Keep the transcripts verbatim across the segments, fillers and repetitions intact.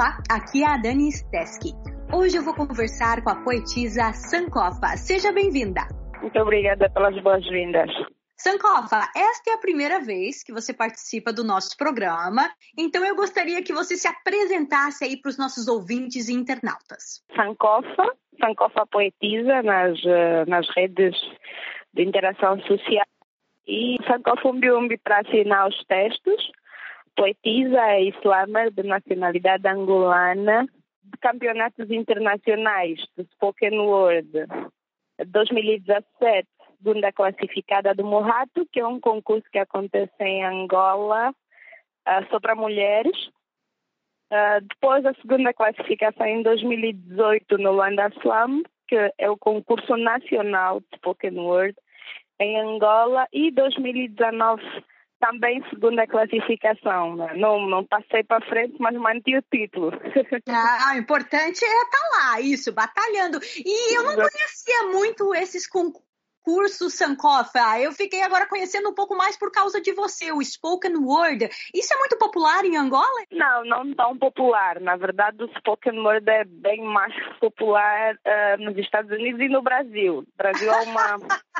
Olá, aqui é a Dani Steski. Hoje eu vou conversar com a poetisa Sankofa. Seja bem-vinda. Muito obrigada pelas boas-vindas. Sankofa, esta é a primeira vez que você participa do nosso programa, então eu gostaria que você se apresentasse aí para os nossos ouvintes e internautas. Sankofa, Sankofa poetisa nas, nas redes de interação social e Sankofa Umbi Umbi para assinar os textos. Poetisa e slammer de nacionalidade angolana, de campeonatos internacionais de Spoken Word dois mil e dezassete, segunda classificada do Morrato, que é um concurso que acontece em Angola uh, só para mulheres. Uh, depois a segunda classificação em dois mil e dezoito no Luanda Slam, que é o concurso nacional de Spoken Word em Angola, e dois mil e dezenove também segunda classificação. Não, não passei para frente, mas mantive o título. Ah, o importante é estar lá, isso, batalhando. E eu não conhecia muito esses concursos, Sankofa. Eu fiquei agora conhecendo um pouco mais por causa de você, o Spoken Word. Isso é muito popular em Angola? Não, não tão popular. Na verdade, o Spoken Word é bem mais popular uh, nos Estados Unidos e no Brasil. O Brasil é uma...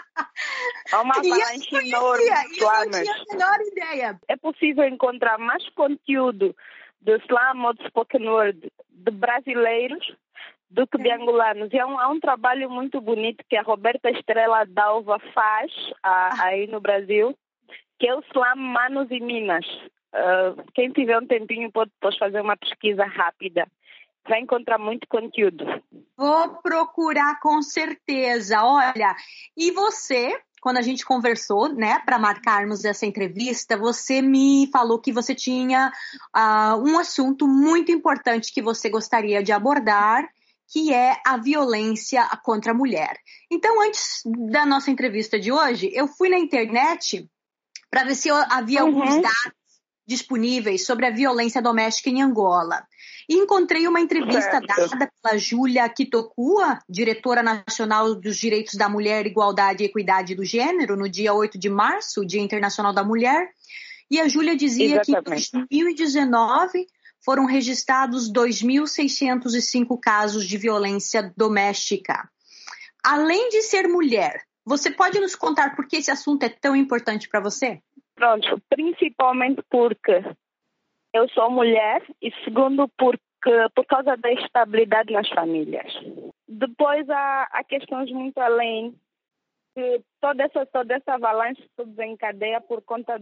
Há uma avalanche enorme de slammers. Eu não tinha a menor ideia. É possível encontrar mais conteúdo de slam ou de spoken word de brasileiros do que de é. angolanos. E há um, há um trabalho muito bonito que a Roberta Estrela Dalva faz a, aí no Brasil, que é o slam Manos e Minas. Uh, quem tiver um tempinho pode depois fazer uma pesquisa rápida. Vai encontrar muito conteúdo. Vou procurar com certeza. Olha, e você, quando a gente conversou, né, para marcarmos essa entrevista, você me falou que você tinha uh, um assunto muito importante que você gostaria de abordar, que é a violência contra a mulher. Então, antes da nossa entrevista de hoje, eu fui na internet para ver se havia uhum. alguns dados disponíveis sobre a violência doméstica em Angola. E encontrei uma entrevista certo. dada pela Júlia Kitokua, diretora nacional dos Direitos da Mulher, Igualdade e Equidade do Gênero, no dia oito de março, Dia Internacional da Mulher. E a Júlia dizia Exatamente. que em dois mil e dezenove foram registrados dois mil seiscentos e cinco casos de violência doméstica. Além de ser mulher, você pode nos contar por que esse assunto é tão importante para você? Pronto, principalmente porque eu sou mulher e segundo porque por causa da estabilidade nas famílias. Depois há, há questões muito além, que toda essa, toda essa avalanche se desencadeia por conta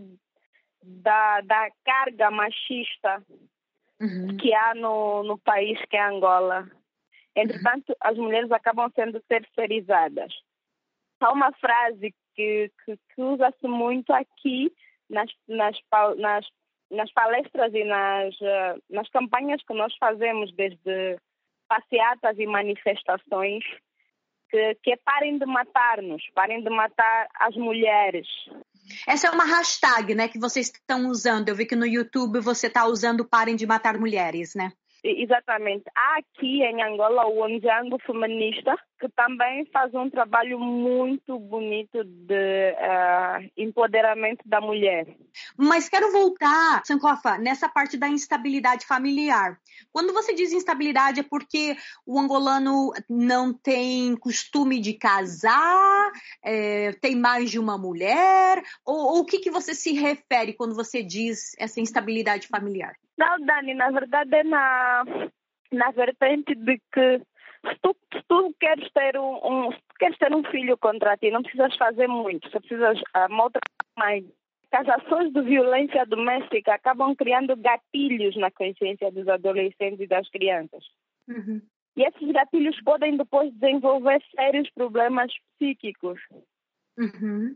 da, da carga machista uhum. que há no, no país que é Angola. Entretanto, uhum. as mulheres acabam sendo terceirizadas. Há uma frase que, que, que usa-se muito aqui nas, nas, nas, nas palestras e nas, nas campanhas que nós fazemos, desde passeatas e manifestações, que, que é parem de matar-nos, parem de matar as mulheres. Essa é uma hashtag, né, que vocês estão usando. Eu vi que no YouTube você está usando parem de matar mulheres, né? Exatamente. Há aqui em Angola o Onjango Feminista, que também faz um trabalho muito bonito de uh, empoderamento da mulher. Mas quero voltar, Sankofa, nessa parte da instabilidade familiar. Quando você diz instabilidade, é porque o angolano não tem costume de casar, é, tem mais de uma mulher? Ou, ou o que, que você se refere quando você diz essa instabilidade familiar? Não, Dani, na verdade é na, na vertente de que se tu, se tu queres ter um, um, se tu queres ter um filho contra ti, não precisas fazer muito, só precisas uma outra mãe. As ações de violência doméstica acabam criando gatilhos na consciência dos adolescentes e das crianças. Uhum. E esses gatilhos podem depois desenvolver sérios problemas psíquicos. Uhum.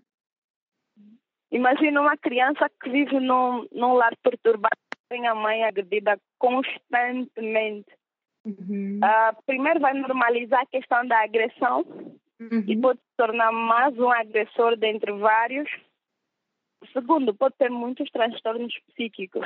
Imagina uma criança que vive num, num lar perturbado, tem a mãe agredida constantemente. Uhum. Uh, primeiro vai normalizar a questão da agressão uhum. e pode se tornar mais um agressor dentre vários. Segundo, pode ter muitos transtornos psíquicos.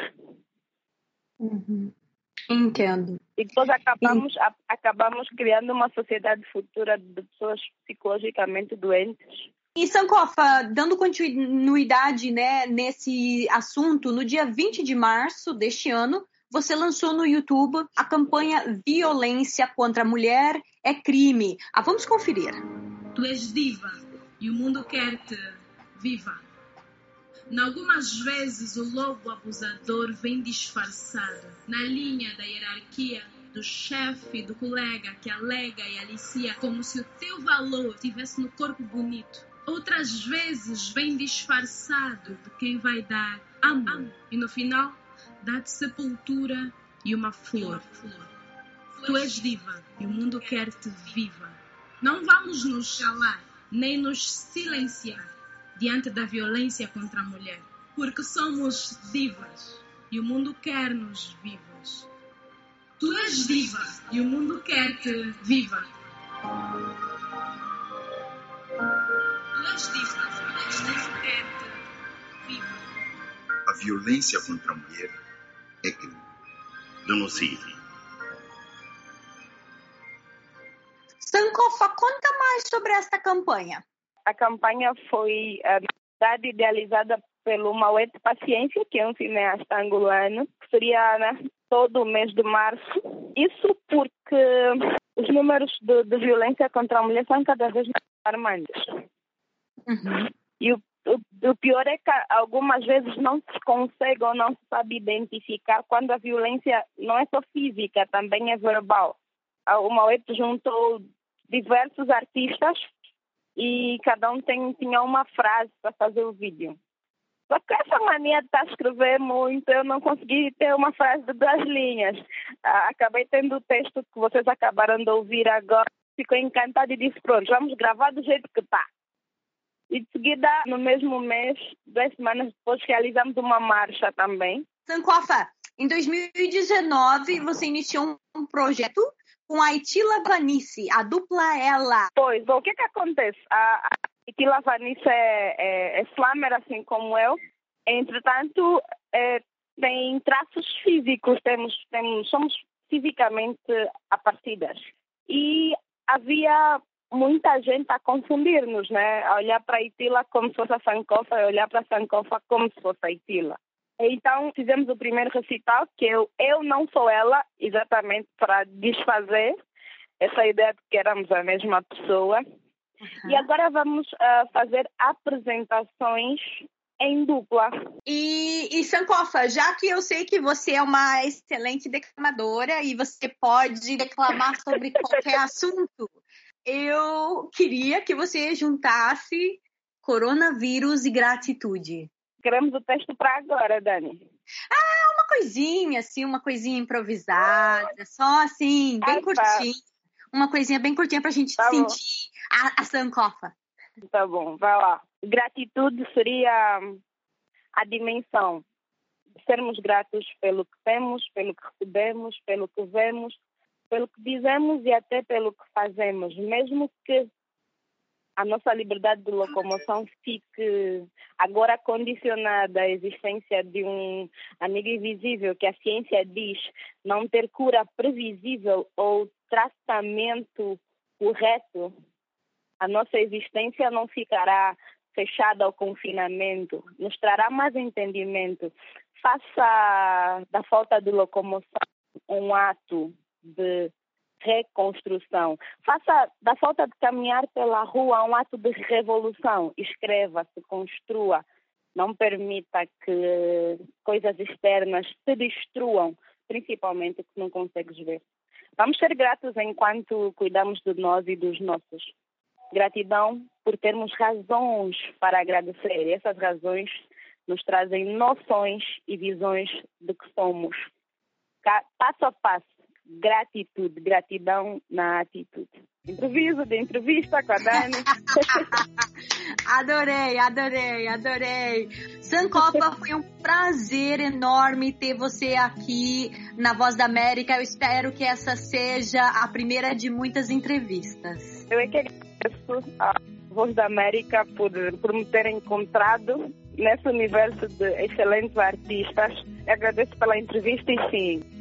Uhum. Entendo. E depois acabamos, e... a, acabamos criando uma sociedade futura de pessoas psicologicamente doentes. E Sankofa, dando continuidade, né, nesse assunto, no dia vinte de março deste ano, você lançou no YouTube a campanha Violência contra a Mulher é Crime. Ah, vamos conferir. Tu és diva e o mundo quer-te viva. Em algumas vezes o lobo abusador vem disfarçado na linha da hierarquia do chefe, do colega que alega e alicia como se o teu valor estivesse no corpo bonito. Outras vezes vem disfarçado de quem vai dar amor e no final dá-te sepultura e uma flor. Tu és diva e o mundo quer-te viva. Não vamos nos calar nem nos silenciar diante da violência contra a mulher, porque somos divas e o mundo quer-nos vivos. Tu és diva e o mundo quer-te viva. Tu és diva e o mundo quer-te viva. A violência contra a mulher é crime. Denuncie. Sankofa, conta mais sobre esta campanha. A campanha foi uh, idealizada pelo Mauete Paciência, que é um cineasta angolano, que seria, né, todo o mês de março. Isso porque os números de, de violência contra a mulher são cada vez mais alarmantes. Uhum. E o, o, o pior é que algumas vezes não se consegue ou não se sabe identificar quando a violência não é só física, também é verbal. O Mauete juntou diversos artistas e cada um tem, tinha uma frase para fazer o vídeo. Só que essa mania de estar a escrever muito, eu não consegui ter uma frase de duas linhas. Ah, acabei tendo o texto que vocês acabaram de ouvir agora. Ficou encantada e disse, pronto, vamos gravar do jeito que está. E de seguida, no mesmo mês, duas semanas depois, realizamos uma marcha também. Sankofa, em dois mil e dezenove, você iniciou um projeto com a Itila Vanice, a dupla Ela. Pois, bom, o que que acontece? A, a Itila Vanice é, é, é slammer, assim como eu. Entretanto, é, tem traços físicos, temos, temos, somos fisicamente aparecidas. E havia muita gente a confundir-nos, né? A olhar para a Itila como se fosse a Sankofa e olhar para a Sankofa como se fosse a Itila. Então, fizemos o primeiro recital, que eu, eu não sou ela, exatamente para desfazer essa ideia de que éramos a mesma pessoa. Uhum. E agora vamos uh, fazer apresentações em dupla. E, e Sankofa, já que eu sei que você é uma excelente declamadora e você pode declamar sobre qualquer assunto, eu queria que você juntasse coronavírus e gratitude. Queremos o texto para agora, Dani. Ah, uma coisinha, assim, uma coisinha improvisada, só assim, bem ah, curtinha. Tá. Uma coisinha bem curtinha pra gente tá sentir a, a Sankofa. Tá bom, vai lá. Gratitude seria a dimensão de sermos gratos pelo que temos, pelo que recebemos, pelo que vemos, pelo que dizemos e até pelo que fazemos. Mesmo que a nossa liberdade de locomoção fique agora condicionada à existência de um amigo invisível que a ciência diz não ter cura previsível ou tratamento correto, a nossa existência não ficará fechada ao confinamento, nos trará mais entendimento. Faça da falta de locomoção um ato de reconstrução. Faça da falta de caminhar pela rua um ato de revolução. Escreva, se construa. Não permita que coisas externas te destruam, principalmente o que não consegues ver. Vamos ser gratos enquanto cuidamos de nós e dos nossos. Gratidão por termos razões para agradecer. E essas razões nos trazem noções e visões de que somos. Passo a passo. Gratitude, gratidão na atitude. Improviso de entrevista com a Dani. Adorei, adorei, adorei. Sankofa, foi um prazer enorme ter você aqui na Voz da América. Eu espero que essa seja a primeira de muitas entrevistas. Eu é que agradeço a Voz da América por, por me ter encontrado nesse universo de excelentes artistas. Eu agradeço pela entrevista e sim,